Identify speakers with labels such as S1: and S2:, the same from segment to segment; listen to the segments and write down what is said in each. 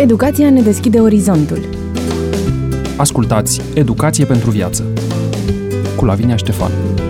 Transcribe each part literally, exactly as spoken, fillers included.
S1: Educația ne deschide orizontul.
S2: Ascultați Educație pentru viață cu Lavinia Ștefan.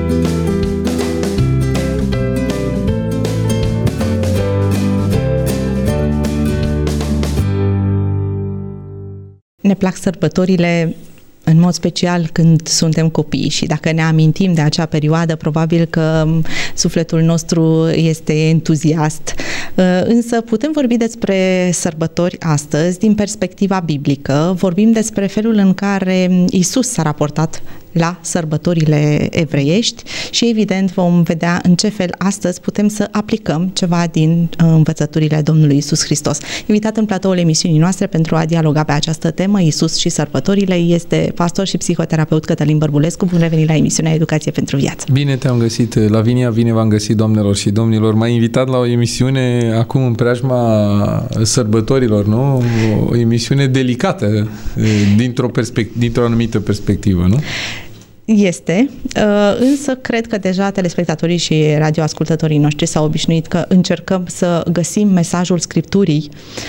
S3: Ne plac sărbătorile, în mod special când suntem copii, și dacă ne amintim de acea perioadă, probabil că sufletul nostru este entuziast. Însă putem vorbi despre sărbători astăzi din perspectiva biblică. Vorbim despre felul în care Iisus s-a raportat la sărbătorile evreiești și evident vom vedea în ce fel astăzi putem să aplicăm ceva din învățăturile Domnului Iisus Hristos. Invitat în platoul emisiunii noastre pentru a dialoga pe această temă, Iisus și sărbătorile, este pastor și psihoterapeut Cătălin Bărbulescu. Bun revenit la emisiunea Educație pentru viață.
S4: Bine te-am găsit, Lavinia, bine v-am găsit, doamnelor și domnilor. M-ai invitat la o emisiune acum în preajma sărbătorilor, nu? O emisiune delicată dintr-o, perspect- dintr-o anumită perspectivă, nu?
S3: Este, însă cred că deja telespectatorii și radioascultătorii noștri s-au obișnuit că încercăm să găsim mesajul Scripturii,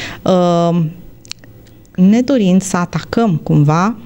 S3: nedorind să atacăm cumva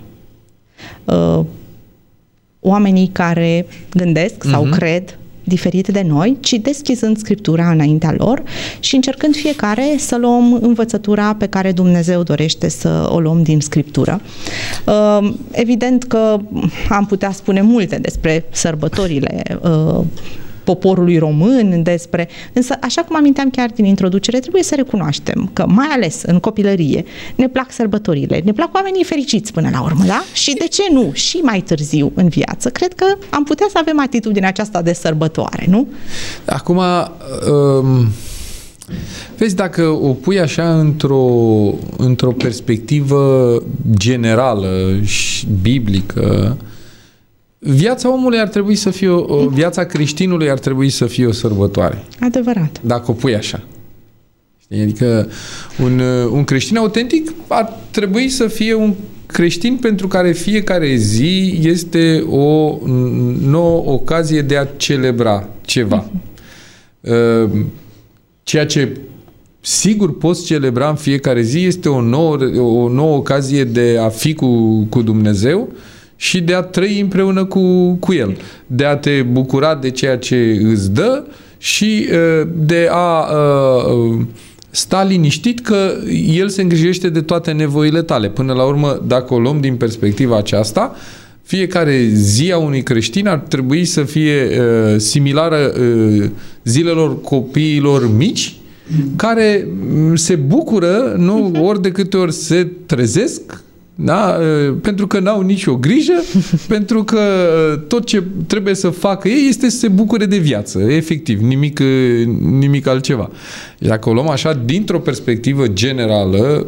S3: oamenii care gândesc sau uh-huh. cred diferit de noi, ci deschizând Scriptura înaintea lor și încercând fiecare să luăm învățătura pe care Dumnezeu dorește să o luăm din Scriptură. Evident că am putea spune multe despre sărbătorile poporului român, despre... Însă, așa cum aminteam chiar din introducere, trebuie să recunoaștem că, mai ales în copilărie, ne plac sărbătorile, ne plac oamenii fericiți până la urmă, da? Și de ce nu? Și mai târziu în viață. Cred că am putea să avem atitudinea aceasta de sărbătoare, nu?
S4: Acum, um, vezi, dacă o pui așa într-o, într-o perspectivă generală și biblică, viața omului ar trebui să fie o, o viața creștinului ar trebui să fie o sărbătoare.
S3: Adevărat.
S4: Dacă o pui așa. Adică un, un creștin autentic ar trebui să fie un creștin pentru care fiecare zi este o nouă ocazie de a celebra ceva. Uh-huh. Ceea ce sigur poți celebra în fiecare zi este o nouă, o nouă ocazie de a fi cu, cu Dumnezeu și de a trăi împreună cu, cu El, de a te bucura de ceea ce îți dă și uh, de a uh, sta liniștit că El se îngrijește de toate nevoile tale. Până la urmă, dacă o luăm din perspectiva aceasta, fiecare zi a unui creștin ar trebui să fie uh, similară uh, zilelor copiilor mici, care se bucură, nu, ori de câte ori se trezesc, da? Pentru că n-au nicio grijă, pentru că tot ce trebuie să facă ei este să se bucure de viață, efectiv, nimic, nimic altceva. Dacă o luăm așa, dintr-o perspectivă generală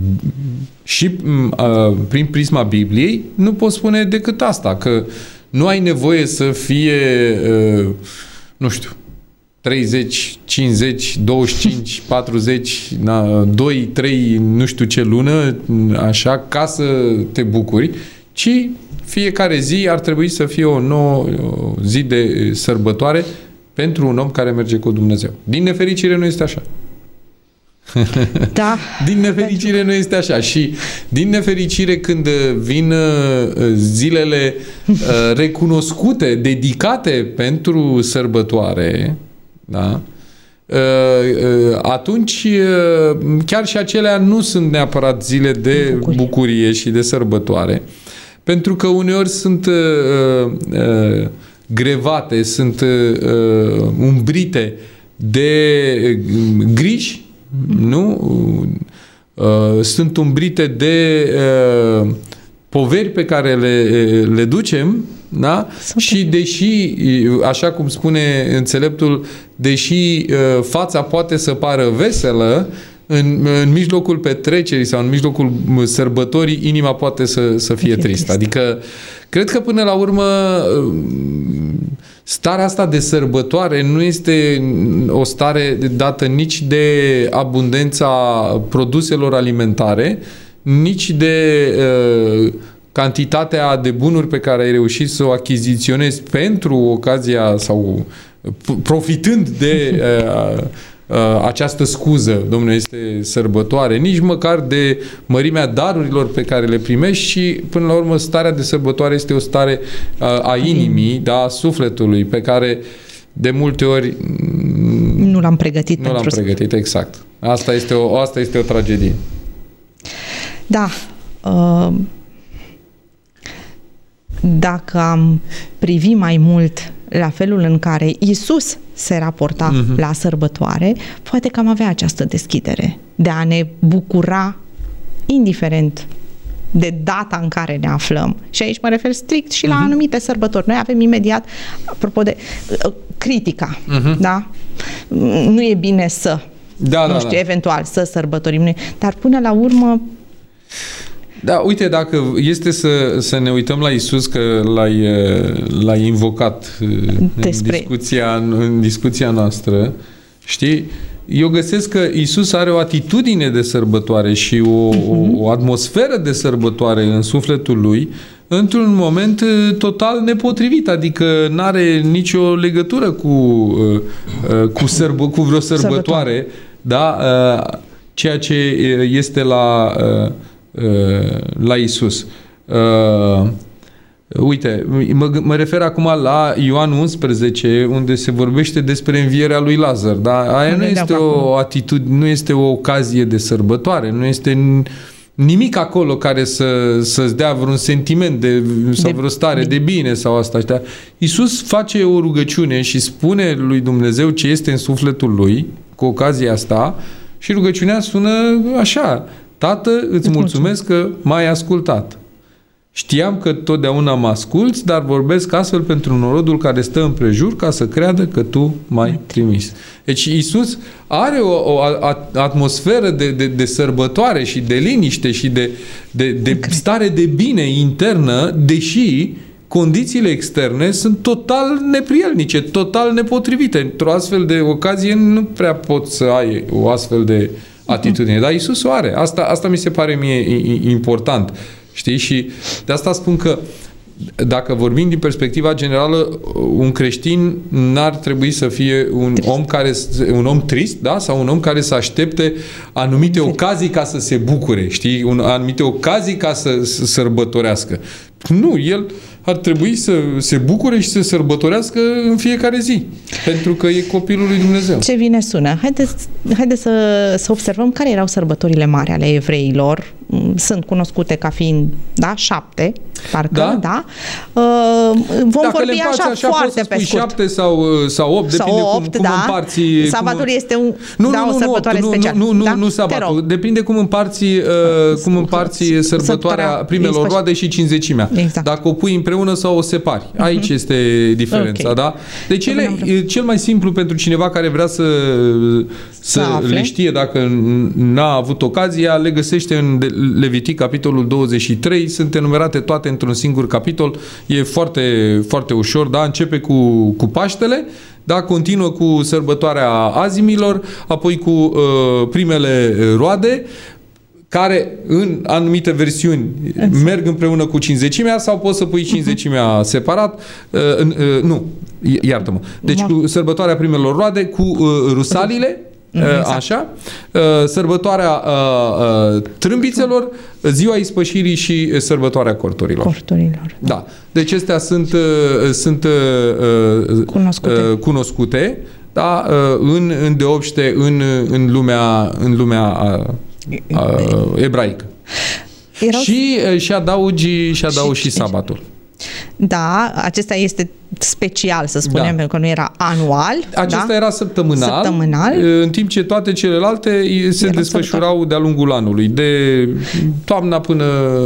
S4: și prin prisma Bibliei, nu pot spune decât asta, că nu ai nevoie să fie, nu știu, treizeci, cincizeci, douăzeci și cinci, patruzeci, na, doi, trei, nu știu ce lună, așa, ca să te bucuri, ci fiecare zi ar trebui să fie o nouă o zi de sărbătoare pentru un om care merge cu Dumnezeu. Din nefericire nu este așa.
S3: Da.
S4: Din nefericire nu este așa. Și din nefericire când vin zilele recunoscute, dedicate pentru sărbătoare, da? Atunci chiar și acelea nu sunt neapărat zile de bucurie, bucurie și de sărbătoare, pentru că uneori sunt uh, uh, grevate, sunt uh, umbrite de griji, nu? Uh, sunt umbrite de uh, poveri pe care le, le ducem, da? Și deși, așa cum spune înțeleptul, deși uh, fața poate să pară veselă, în, în mijlocul petrecerii sau în mijlocul sărbătorii, inima poate să, să fie tristă. Adică, cred că până la urmă starea asta de sărbătoare nu este o stare dată nici de abundența produselor alimentare, nici de uh, cantitatea de bunuri pe care ai reușit să o achiziționezi pentru ocazia sau profitând de uh, această scuză, domnule, este sărbătoare, nici măcar de mărimea darurilor pe care le primești și, până la urmă, starea de sărbătoare este o stare a inimii, da, a sufletului, pe care de multe ori
S3: nu l-am pregătit.
S4: Nu l-am pregătit, exact. Asta este o, asta este o tragedie.
S3: Da. Uh, dacă am privi mai mult la felul în care Iisus se raporta uh-huh. la sărbătoare, poate că am avea această deschidere de a ne bucura indiferent de data în care ne aflăm. Și aici mă refer strict și la uh-huh. anumite sărbători. Noi avem imediat, apropo de uh, critica, uh-huh. da? Nu e bine să,
S4: da,
S3: nu
S4: da,
S3: știu,
S4: da.
S3: eventual să sărbătorim, dar până la urmă
S4: da, uite, dacă este să, să ne uităm la Iisus, că l-ai, l-ai invocat Despre... în, discuția, în discuția noastră, știi? Eu găsesc că Iisus are o atitudine de sărbătoare și o, uh-huh. o, o atmosferă de sărbătoare în sufletul lui într-un moment total nepotrivit, adică n-are nicio legătură cu, cu, sărbă, cu vreo sărbătoare, sărbătoare. Da? Ceea ce este la... la Iisus. Uh, uite, mă, mă refer acum la Ioan unsprezece, unde se vorbește despre învierea lui Lazar. Da? Aia nu este o atitudine, nu este o ocazie de sărbătoare, nu este nimic acolo care să, să-ți dea vreun sentiment de, sau vreo stare de bine sau asta. Știa? Iisus face o rugăciune și spune lui Dumnezeu ce este în sufletul lui cu ocazia asta și rugăciunea sună așa: Tată, îți mulțumesc că m-ai ascultat. Știam că totdeauna mă asculți, dar vorbesc astfel pentru norodul care stă împrejur ca să creadă că tu m-ai trimis. Deci Iisus are o, o atmosferă de, de, de sărbătoare și de liniște și de, de, de stare de bine internă, deși condițiile externe sunt total neprielnice, total nepotrivite. Într-o astfel de ocazie nu prea poți să ai o astfel de atitudine. Dar Iisus o are. Asta, asta mi se pare mie important. Știi? Și de asta spun că dacă vorbim din perspectiva generală, un creștin n-ar trebui să fie un trist. om care un om trist, da? Sau un om care să aștepte anumite ocazii ca să se bucure, știi? Un, anumite ocazii ca să, să sărbătorească. Nu, el ar trebui să se bucure și să sărbătorească în fiecare zi, pentru că e copilul lui Dumnezeu.
S3: Ce bine sună! Haideți, haideți să, să observăm care erau sărbătorile mari ale evreilor. Sunt cunoscute ca fiind, da, șapte, parcă, da? da? Uh, vom
S4: Dacă
S3: vorbi așa, așa foarte pe scurt.
S4: șapte sau, sau opt,
S3: sau
S4: depinde
S3: opt,
S4: cum,
S3: da.
S4: cum împarți...
S3: Sabatul
S4: cum...
S3: este un,
S4: nu,
S3: da,
S4: nu,
S3: o sărbătoare
S4: nu,
S3: specială.
S4: Nu, nu,
S3: da?
S4: nu sabatul. Depinde cum împarți, uh, cum împarți sărbătoarea primelor roade și cinzecimea.
S3: Exact.
S4: Dacă o pui împreună sau o separi. Uh-huh. Aici este diferența, okay. da? Deci ele, cel mai simplu pentru cineva care vrea să, să, să le știe, dacă n-a avut ocazia, le găsește în Levitic, capitolul douăzeci și trei, sunt enumerate toate într-un singur capitol, e foarte, foarte ușor, da? Începe cu, cu Paștele, da? Continuă cu sărbătoarea azimilor, apoi cu uh, primele roade, care în anumite versiuni exact. merg împreună cu cinzecimea sau poți să pui cinzecimea separat. Uh, uh, nu, iartă-mă. Deci cu sărbătoarea primelor roade, cu uh, rusalile, exact. Așa, sărbătoarea trâmbițelor, ziua ispășirii și sărbătoarea corturilor.
S3: Corturilor.
S4: Da. Deci acestea sunt, sunt
S3: cunoscute,
S4: cunoscute da, în, în deopște în, în lumea, în lumea a, a, ebraică. Erau... Și, și adaugi, și adaugi și, și sabatul.
S3: Da, acesta este special, să spunem, da. pentru că nu era anual.
S4: Acesta
S3: da?
S4: era săptămânal, săptămânal, în timp ce toate celelalte se era desfășurau săptămânal. de-a lungul anului, de toamna până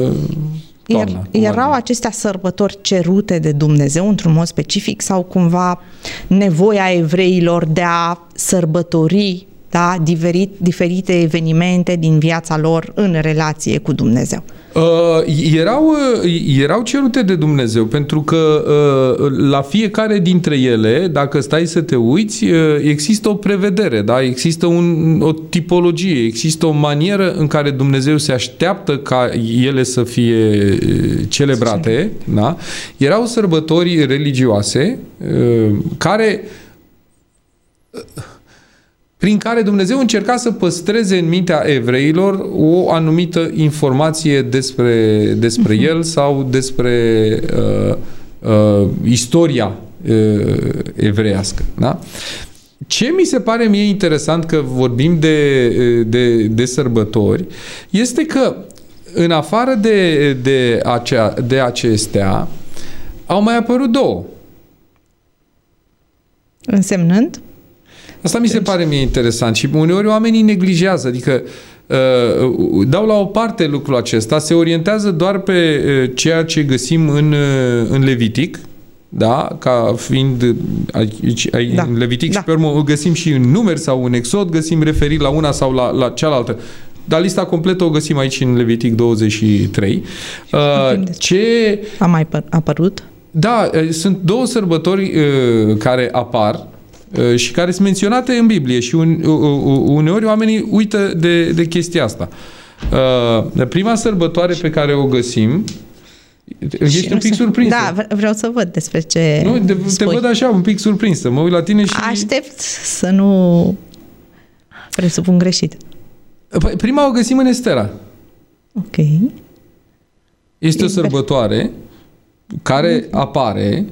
S4: toamna.
S3: Erau acestea sărbători cerute de Dumnezeu într-un mod specific sau cumva nevoia evreilor de a sărbători, da, diferit, diferite evenimente din viața lor în relație cu Dumnezeu?
S4: Uh, erau, uh, erau cerute de Dumnezeu, pentru că uh, la fiecare dintre ele, dacă stai să te uiți, uh, există o prevedere, da? Există un, o tipologie, există o manieră în care Dumnezeu se așteaptă ca ele să fie celebrate. Da? Erau sărbători religioase uh, care... Uh, prin care Dumnezeu încerca să păstreze în mintea evreilor o anumită informație despre, despre uh-huh. el sau despre uh, uh, istoria uh, evreiască. Da? Ce mi se pare mie interesant că vorbim de, de, de sărbători este că în afară de, de, acea, de acestea au mai apărut două.
S3: Însemnând?
S4: Asta mi se deci... pare mie interesant și uneori oamenii neglijează, adică uh, dau la o parte lucrul acesta, se orientează doar pe uh, ceea ce găsim în, uh, în Levitic, da, ca fiind aici, aici, da. în Levitic da. și pe urmă o găsim și în Numeri sau în Exod, găsim referiri la una sau la, la cealaltă. Dar lista completă o găsim aici în Levitic douăzeci și trei. Uh, ce
S3: a mai apărut?
S4: Da, sunt două sărbători uh, care apar uh, și care sunt menționate în Biblie și un, uh, uneori oamenii uită de, de chestia asta. Uh, prima sărbătoare pe care o găsim, ești un pic surprinsă.
S3: Da, vreau să văd despre ce
S4: nu, te, te văd așa, un pic surprinsă. Mă uit la tine și...
S3: Aștept să nu presupun greșit.
S4: Prima o găsim în Estera.
S3: Ok.
S4: Este o sărbătoare care apare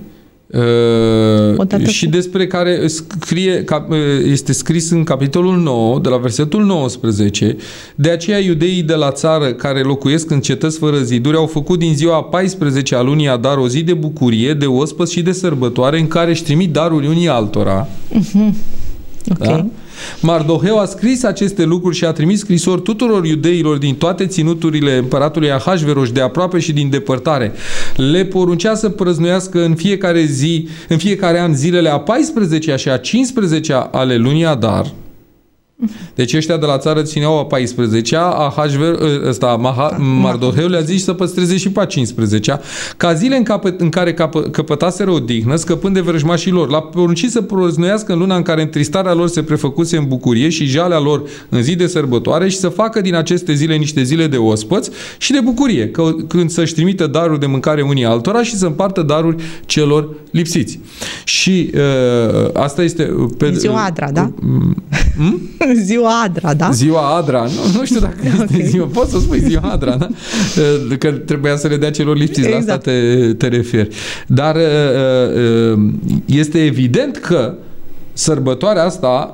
S4: uh, și despre care scrie, este scris în capitolul nouă, de la versetul nouăsprezece. De aceea iudeii de la țară care locuiesc în cetăți fără ziduri au făcut din ziua a paisprezecea a lunii Adar o zi de bucurie, de ospăți și de sărbătoare în care își trimit daruri unii altora. Uh-huh. Ok. Da? Mardoheu a scris aceste lucruri și a trimis scrisori tuturor iudeilor din toate ținuturile împăratului Ahasveros de aproape și din depărtare. Le poruncea să prăznuiască în fiecare zi, în fiecare an zilele a paisprezecea și a cincisprezecea ale lunii Adar. Deci ăștia de la țară țineau a paisprezecea, Ahasver, ăsta, Maha, Mardoheu le-a zis să păstreze și pe a cincisprezecea, ca zile în, capă, în care capă, căpătaseră odihnă, scăpând de vrăjmașii lor. L-a poruncit să prăznuiască în luna în care întristarea lor se prefăcuse în bucurie și jalea lor în zi de sărbătoare și să facă din aceste zile niște zile de ospăți și de bucurie, că, când să-și trimită daruri de mâncare unii altora și să împartă daruri celor lipsiți. Și uh, asta este... Pe,
S3: ziua Adra, da?
S4: Hmm?
S3: Ziua Adra, da?
S4: Ziua Adra. Nu, nu știu dacă este okay. ziua. Poți să spui ziua Adra, da? Că trebuia să le dea celor lipsiți. Exact. La asta te, te referi. Dar este evident că sărbătoarea asta,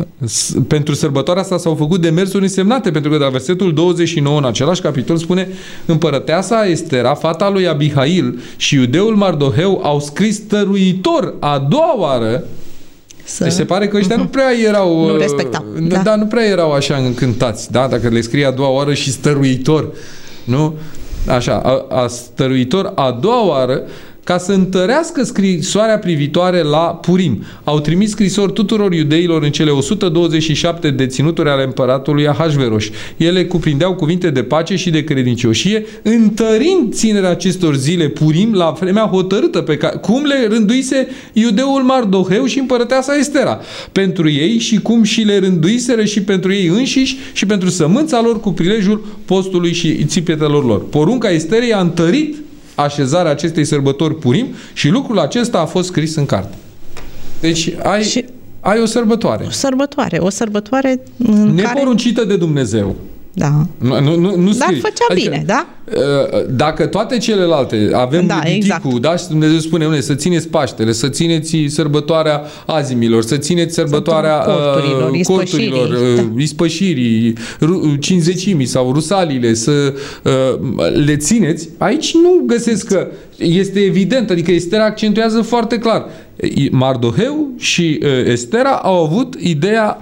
S4: pentru sărbătoarea asta s-au făcut demersuri însemnate, pentru că de la versetul douăzeci și nouă în același capitol spune: împărăteasa Estera, fata lui Abihail și iudeul Mardoheu au scris stăruitor a doua oară. Să... Deci se pare că ăștia uh-huh. nu prea erau...
S3: Nu respectau.
S4: Da. da, nu prea erau așa încântați, da? Dacă le scrie a doua oară și stăruitor, nu? Așa, a, a stăruitor a doua oară, ca să întărească scrisoarea privitoare la Purim. Au trimis scrisori tuturor iudeilor în cele o sută douăzeci și șapte de ținuturi ale împăratului Ahasveros. Ele cuprindeau cuvinte de pace și de credincioșie, întărind ținerea acestor zile Purim la vremea hotărâtă, pe care, cum le rânduise iudeul Mardoheu și împărăteasa Estera pentru ei și cum și le rânduiseră și pentru ei înșiși și pentru sămânța lor cu prilejul postului și țipetelor lor. Porunca Esterei a întărit așezarea acestei sărbători Purim și lucrul acesta a fost scris în carte. Deci ai, și ai o sărbătoare.
S3: O sărbătoare. O sărbătoare în
S4: neporuncită
S3: care...
S4: de Dumnezeu.
S3: Da.
S4: Nu, nu, nu, nu
S3: Dar făcea adică, bine, da?
S4: Dacă toate celelalte avem
S3: da,
S4: Leviticul, exact. Da, și Dumnezeu spune, une, să țineți Paștele, să țineți sărbătoarea azimilor, să țineți sărbătoarea corturilor, uh, corturilor ispășirii, uh, da. ispășirii cinzecimii sau rusaliile, să uh, le țineți, aici nu găsesc că este evident, adică Estera accentuează foarte clar. Mardoheu și uh, Estera au avut ideea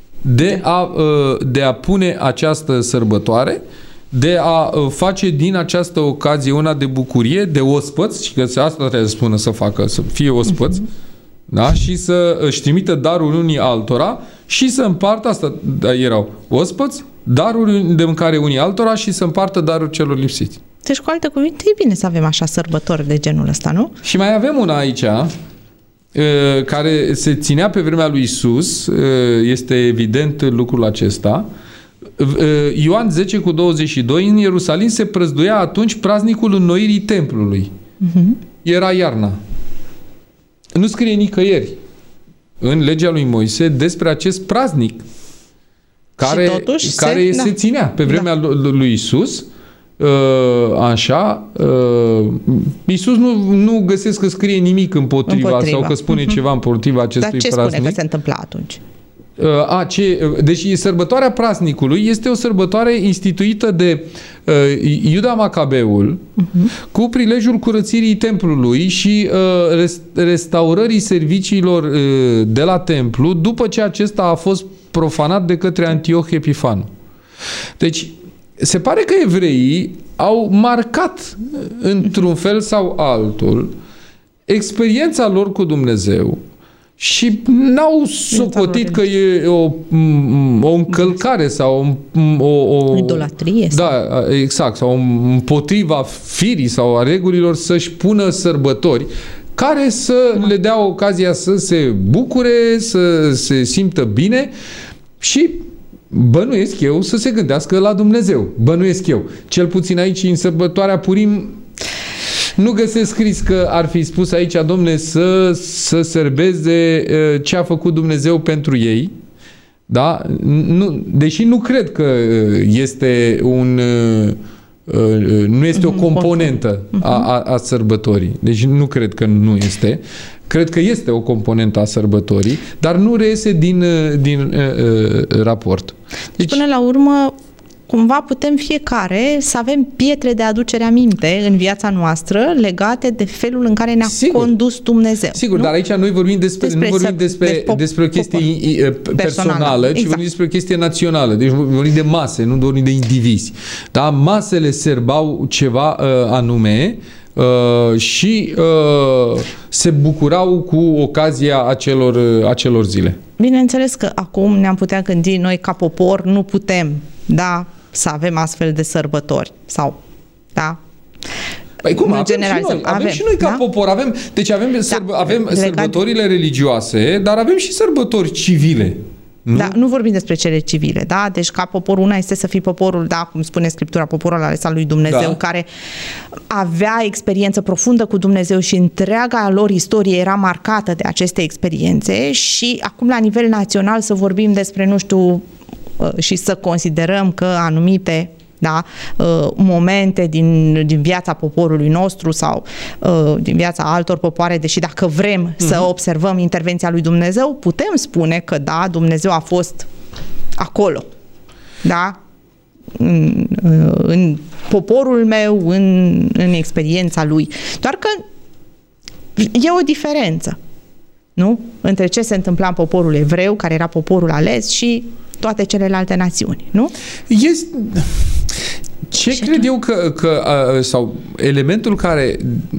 S4: de a, de a pune această sărbătoare, de a face din această ocazie una de bucurie, de ospăți, și că asta trebuie să spună să facă, să fie ospăți, uh-huh. da? Și să își trimită daruri unii altora și să împartă, asta erau ospăți, daruri de mâncare unii altora și să împartă daruri celor lipsiți.
S3: Deci, cu alte cuvinte, e bine să avem așa sărbători de genul ăsta, nu?
S4: Și mai avem una aici, care se ținea pe vremea lui Iisus, este evident lucrul acesta. Ioan zece cu douăzeci și doi, în Ierusalim se prăzduia atunci praznicul înnoirii templului. Uh-huh. Era iarna. Nu scrie nicăieri în legea lui Moise despre acest praznic care,
S3: totuși
S4: care se,
S3: se,
S4: se
S3: da.
S4: ținea pe vremea da. lui Isus. Așa, Iisus nu, nu găsesc că scrie nimic împotriva, împotriva. sau că spune uh-huh. ceva împotriva acestui praznic.
S3: Dar ce praznic. spune că se întâmplă atunci?
S4: A, ce, deci sărbătoarea praznicului este o sărbătoare instituită de uh, Iuda Macabeul uh-huh. cu prilejul curățirii templului și uh, rest, restaurării serviciilor uh, de la templu după ce acesta a fost profanat de către Antioh Epifanul. Deci se pare că evreii au marcat într-un fel sau altul experiența lor cu Dumnezeu și n-au socotit că e o, o încălcare sau o, o
S3: idolatrie.
S4: Da, exact, sau împotriva firii sau a regulilor să-și pună sărbători care să da. le dea ocazia să se bucure, să se simtă bine și bănuiesc eu să se gândească la Dumnezeu. Bănuiesc eu. Cel puțin aici, în sărbătoarea Purim, nu găsesc scris că ar fi spus aici, Domne, să, să sărbeze ce a făcut Dumnezeu pentru ei. Da? Nu, deși nu cred că este un... nu este o componentă a, a, a sărbătorii. Deci nu cred că nu este. Cred că este o componentă a sărbătorii, dar nu reiese din, din uh, uh, raport.
S3: Deci, deci, până la urmă, cumva putem fiecare să avem pietre de aducere aminte în viața noastră legate de felul în care ne-a sigur, condus Dumnezeu.
S4: Sigur,
S3: nu?
S4: dar aici noi vorbim despre, despre, nu vorbim despre, de pop, despre o chestie popor, personală, personală exact. ci vorbim despre o chestie națională. Deci vorbim de mase, nu vorbim de indivizi. Da? Masele sărbau ceva uh, anume Uh, și uh, se bucurau cu ocazia acelor, uh, acelor zile.
S3: Bineînțeles că acum ne-am putea gândi noi ca popor, nu putem, da, să avem astfel de sărbători sau, da,
S4: Păi cum, avem, general, și noi, avem, avem și noi ca da? popor, avem, deci avem, da, sărbă, avem legat... sărbătorile religioase, dar avem și sărbători civile. Nu?
S3: Da, nu vorbim despre cele civile, da? Deci ca popor, una este să fii poporul, da, cum spune Scriptura, poporul ales al lui Dumnezeu, da. care avea experiență profundă cu Dumnezeu și întreaga lor istorie era marcată de aceste experiențe și acum la nivel național să vorbim despre, nu știu, și să considerăm că anumite da, momente din, din viața poporului nostru sau din viața altor popoare, deși dacă vrem uh-huh. să observăm intervenția lui Dumnezeu, putem spune că da, Dumnezeu a fost acolo, da, în, în poporul meu, în, în experiența lui. Doar că e o diferență, nu? Între ce se întâmpla în poporul evreu, care era poporul ales, și toate celelalte națiuni, nu?
S4: Este... Ce și cred eu că, că, sau elementul care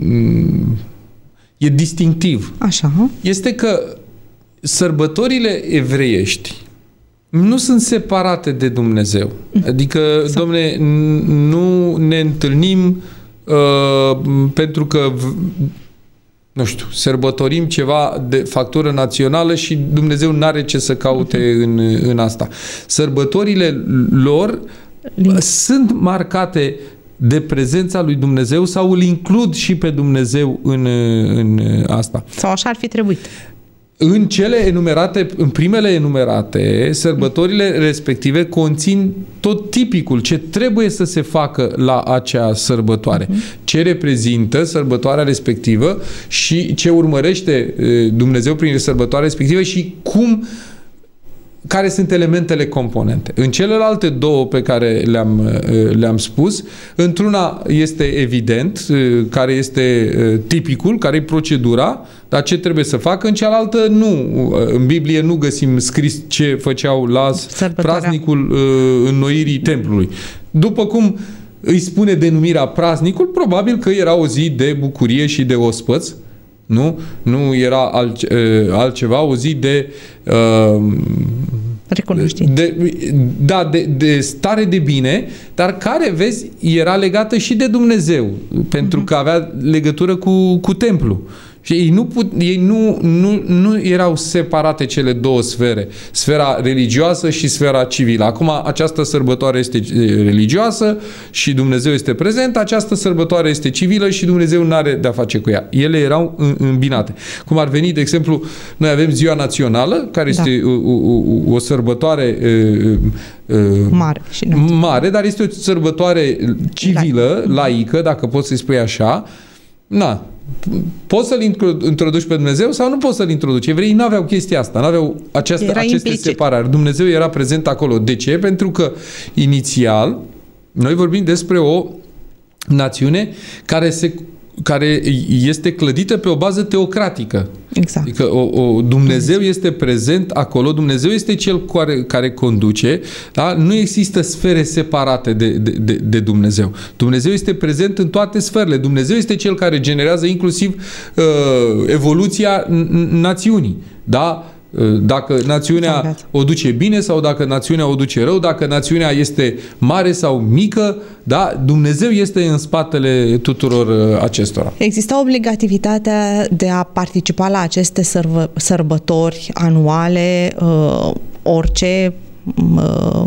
S4: e distinctiv,
S3: așa,
S4: este că sărbătorile evreiești nu sunt separate de Dumnezeu. Adică, S- domne, nu ne întâlnim uh, pentru că nu știu, sărbătorim ceva de factură națională și Dumnezeu n-are ce să caute uh-huh. în, în asta. Sărbătorile lor Link. sunt marcate de prezența lui Dumnezeu sau îl includ și pe Dumnezeu în, în asta.
S3: Sau așa ar fi trebuit.
S4: În cele enumerate, în primele enumerate, sărbătorile respective conțin tot tipicul ce trebuie să se facă la acea sărbătoare. Uh-huh. Ce reprezintă sărbătoarea respectivă și ce urmărește Dumnezeu prin sărbătoarea respectivă și cum, care sunt elementele componente. În celelalte două pe care le-am, le-am spus, într-una este evident, care este tipicul, care e procedura, dar ce trebuie să facă, în cealaltă nu. În Biblie nu găsim scris ce făceau la praznicul înnoirii templului. După cum îi spune denumirea praznicul, probabil că era o zi de bucurie și de ospăț, nu? Nu era alt, altceva, o zi de uh,
S3: recunoștință.
S4: De, da, de, de stare de bine, dar care, vezi, era legată și de Dumnezeu, pentru uh-huh. că avea legătură cu, cu templu. Și ei nu, put, ei nu, nu, nu erau separate cele două sfere, sfera religioasă și sfera civilă. Acum această sărbătoare este religioasă și Dumnezeu este prezent, această sărbătoare este civilă și Dumnezeu nu are de-a face cu ea. Ele erau îmbinate. Cum ar veni, de exemplu, noi avem Ziua Națională, care da. este o, o, o sărbătoare
S3: mare, și
S4: mare, dar este o sărbătoare civilă, laică, dacă poți să-i spui așa. Na, poți să-L introduci pe Dumnezeu sau nu poți să-L introduci. Evreii nu aveau chestia asta, nu aveau această, aceste implicit. separări. Dumnezeu era prezent acolo. De ce? Pentru că inițial noi vorbim despre o națiune care se care este clădită pe o bază teocratică.
S3: Exact.
S4: Adică o, o, Dumnezeu este prezent acolo, Dumnezeu este cel care, care conduce, da? Nu există sfere separate de, de, de, de Dumnezeu. Dumnezeu este prezent în toate sferele. Dumnezeu este cel care generează inclusiv uh, evoluția națiunii. Da? Dacă națiunea o duce bine sau dacă națiunea o duce rău, dacă națiunea este mare sau mică, da, Dumnezeu este în spatele tuturor acestora.
S3: Exista obligativitatea de a participa la aceste sărbă, sărbători anuale, uh, orice uh,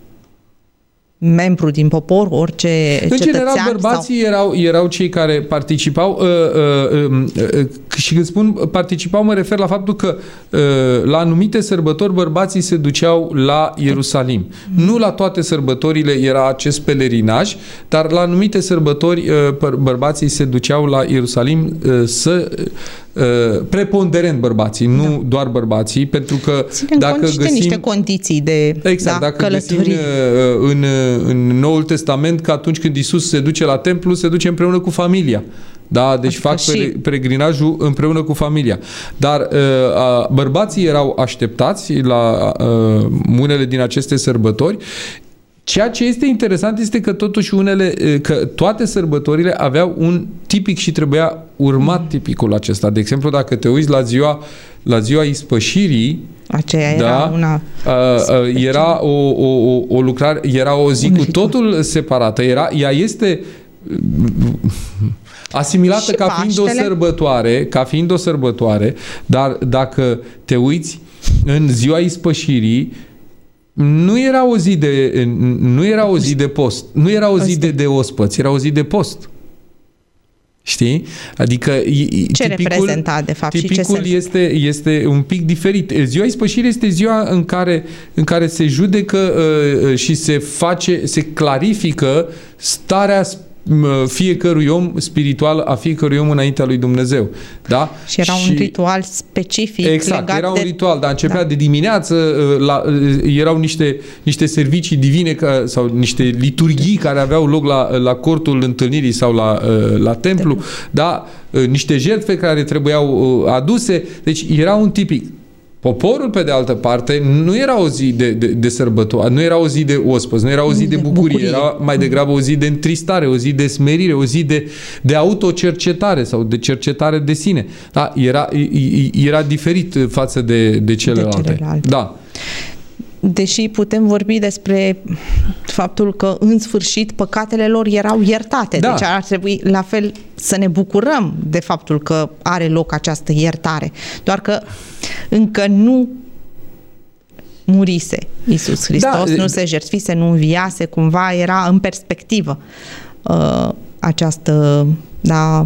S3: membru din popor, orice
S4: în
S3: cetățean.
S4: În general, bărbații sau... erau, erau cei care participau uh, uh, uh, și când spun participau, mă refer la faptul că uh, la anumite sărbători bărbații se duceau la Ierusalim. Mm. Nu la toate sărbătorile era acest pelerinaj, dar la anumite sărbători uh, bărbații se duceau la Ierusalim uh, să uh, preponderent bărbații, nu da. doar bărbații, pentru că
S3: Ținem
S4: dacă găsim
S3: niște condiții de
S4: exact,
S3: da,
S4: dacă
S3: călătorii.
S4: găsim uh, în în Noul Testament că atunci când Iisus se duce la templu, se duce împreună cu familia. Da, deci adică fac și... peregrinajul împreună cu familia. Dar uh, bărbații erau așteptați la uh, unele din aceste sărbători. Ceea ce este interesant este că totuși unele, că toate sărbătorile aveau un tipic și trebuia urmat tipicul acesta. De exemplu, dacă te uiți la ziua, la ziua ispășirii,
S3: aceea
S4: da,
S3: era una
S4: uh, era o, o, o lucrare, era o zi cu totul separată. Era, ea este asimilată și ca fiind Paștele. o sărbătoare, ca fiind o sărbătoare, dar dacă te uiți în ziua ispășirii, nu era o zi de nu era o zi de post, nu era o zi de, de ospăți, era o zi de post. Știi? Adică
S3: ce
S4: tipicul,
S3: reprezenta de fapt
S4: tipicul
S3: și ce
S4: este, este un pic diferit. Ziua ispășirii este ziua în care, în care se judecă uh, și se face, se clarifică starea fiecărui om spiritual, a fiecărui om înaintea lui Dumnezeu. Da?
S3: Și era și, un ritual specific.
S4: Exact,
S3: legat
S4: era un
S3: de...
S4: ritual, dar începea
S3: da.
S4: de dimineață, la, erau niște, niște servicii divine ca, sau niște liturghii care aveau loc la, la cortul întâlnirii sau la, la templu, de... da? Niște jertfe care trebuiau aduse, deci era un tipic. Poporul, pe de altă parte, nu era o zi de, de, de sărbătoare, nu era o zi de ospăți, nu era o zi de bucurie, bucurie, era mai degrabă o zi de întristare, o zi de smerire, o zi de, de autocercetare sau de cercetare de sine. Da, era, era diferit față de, de celelalte.
S3: De celelalte.
S4: Da.
S3: Deși putem vorbi despre faptul că în sfârșit păcatele lor erau iertate. Da. Deci ar trebui la fel să ne bucurăm de faptul că are loc această iertare. Doar că încă nu murise Iisus Hristos, da. nu se jertfise, nu înviase, cumva era în perspectivă uh, această da,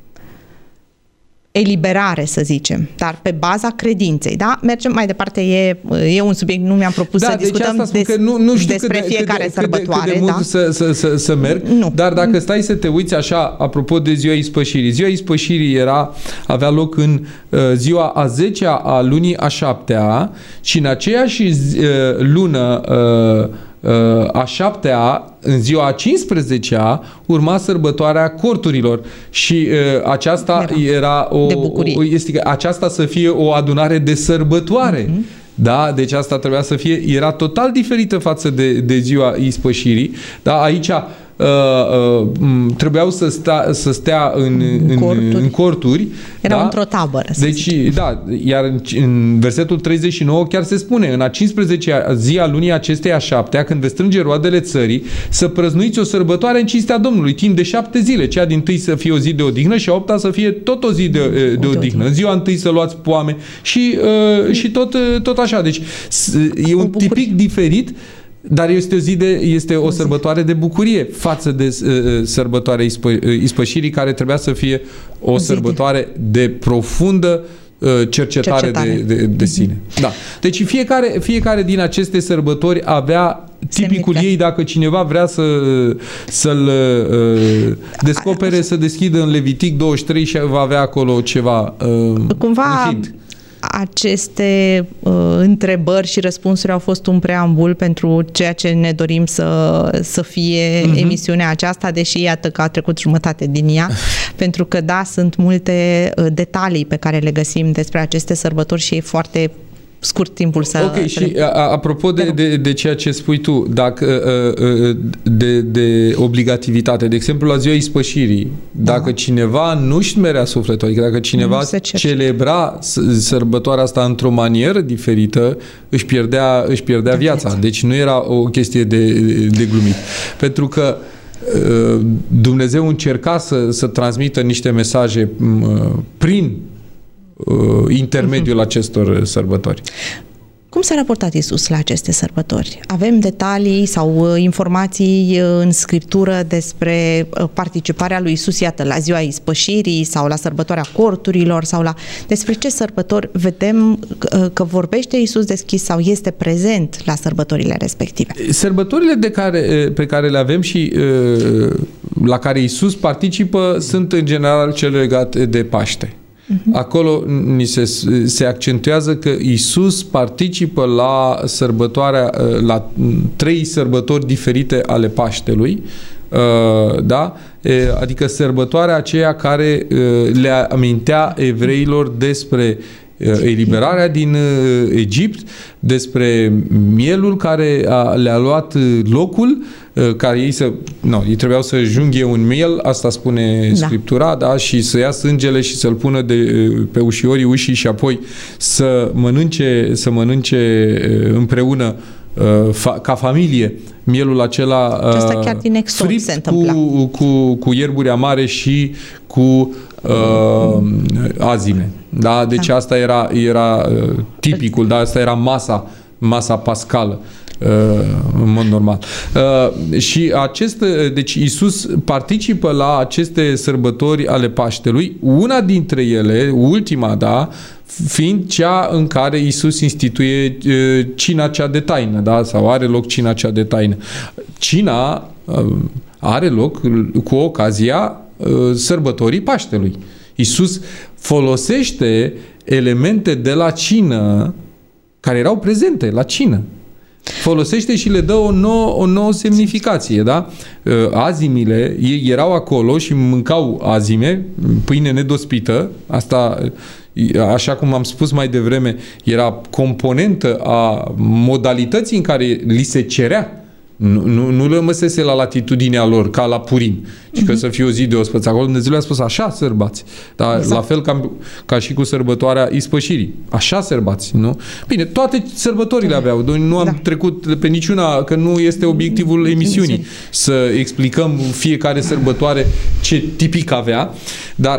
S3: eliberare, să zicem, dar pe baza credinței, da? Mergem mai departe, e, e un subiect, nu mi-am propus da, să deci discutăm des, că nu, nu știu despre cât de, fiecare cât de, sărbătoare. Cât de, cât de
S4: da? mult să, să, să, să merg,
S3: nu.
S4: Dar dacă stai să te uiți așa, apropo de ziua ispășirii, ziua ispășirii era, avea loc în uh, ziua a zecea a lunii a șaptea și în aceeași uh, lună uh, a șaptea, în ziua a cincizecea, urma sărbătoarea corturilor și uh, aceasta era, era o, o este, aceasta să fie o adunare de sărbătoare. Uh-huh. Da, deci asta trebuia să fie, era total diferită față de, de ziua ispășirii. Da, aici uh, uh, trebuiau să, sta, să stea în, în,
S3: corturi.
S4: în corturi.
S3: Erau
S4: da?
S3: într-o tabără.
S4: Deci, da, iar în, în versetul treizeci și nouă chiar se spune: în a cincisprezecea zi a lunii acesteia șaptea, când veți strânge roadele țării, să prăznuiți o sărbătoare în cinstea Domnului, timp de șapte zile. Cea din tâi să fie o zi de odihnă și a opta să fie tot o zi de, de, de odihnă. În ziua întâi să luați poame și, uh, și tot, tot așa. Deci e un tipic diferit, dar este o zi de, este o sărbătoare de bucurie față de uh, sărbătoarea ispă, uh, ispășirii, care trebuia să fie o, o sărbătoare de, de profundă uh, cercetare, cercetare. De, de, de sine. Mm-hmm. Da. Deci fiecare, fiecare din aceste sărbători avea tipicul ei. Dacă cineva vrea să, să-l uh, descopere, să deschidă în Levitic douăzeci și trei și va avea acolo ceva uh,
S3: cumva. Aceste uh, întrebări și răspunsuri au fost un preambul pentru ceea ce ne dorim să, să fie uh-huh. emisiunea aceasta, deși iată că a trecut jumătate din ea, pentru că da, sunt multe uh, detalii pe care le găsim despre aceste sărbători și e foarte scurt timpul să...
S4: Ok, și a, apropo de, de, de ceea ce spui tu, dacă, de, de obligativitate, de exemplu la ziua ispășirii, da. Dacă cineva nu-și smerea sufletul, adică dacă cineva celebra sărbătoarea asta într-o manieră diferită, își pierdea, își pierdea de viața. viața. Deci nu era o chestie de, de glumit. Pentru că Dumnezeu încerca să, să transmită niște mesaje prin intermediul uh-huh. acestor sărbători.
S3: Cum s-a raportat Iisus la aceste sărbători? Avem detalii sau informații în Scriptură despre participarea lui Iisus, iată, la ziua ispășirii sau la sărbătoarea corturilor sau la... Despre ce sărbători vedem că vorbește Iisus deschis sau este prezent la sărbătorile respective? Sărbătorile
S4: de care, pe care le avem și la care Iisus participă sunt în general cele legate de Paște. Acolo ni se, se accentuează că Iisus participă la sărbătoarea, la trei sărbători diferite ale Paștelui, da? Adică sărbătoarea aceea care le amintea evreilor despre eliberarea din Egipt, despre mielul care a, le-a luat locul, care ei să, nu, ei trebuiau să junghie un miel, asta spune da. Scriptura, da, și să ia sângele și să-l pună de, pe ușiorii ușii și apoi să mănânce, să mănânce împreună fa, ca familie mielul acela fript cu, cu, cu ierburi amare și cu uh, azime. Da? Deci da. Asta era, era uh, tipicul, da? Asta era masa, masa pascală. Uh, în mod normal. Uh, și acest, deci Iisus participă la aceste sărbători ale Paștelui, una dintre ele, ultima, da, fiind cea în care Iisus instituie uh, cina cea de taină, da, sau are loc cina cea de taină. Cina uh, are loc cu ocazia uh, sărbătorii Paștelui. Iisus folosește elemente de la cină care erau prezente la cină. Folosește și le dă o nouă, o nouă semnificație, da? Azimile, ei erau acolo și mâncau azime, pâine nedospită, asta, așa cum am spus mai devreme, era componentă a modalității în care li se cerea. Nu, nu, nu rămăsese la latitudinea lor, ca la Purim, și că să fie o zi de ospăț. Acolo Dumnezeu le-a spus, așa sărbați. Dar exact. La fel ca, ca și cu sărbătoarea ispășirii. Așa sărbați, nu? Bine, toate sărbătorile aveau. Nu am da. trecut pe niciuna, că nu este obiectivul emisiunii să explicăm fiecare sărbătoare ce tipic avea, dar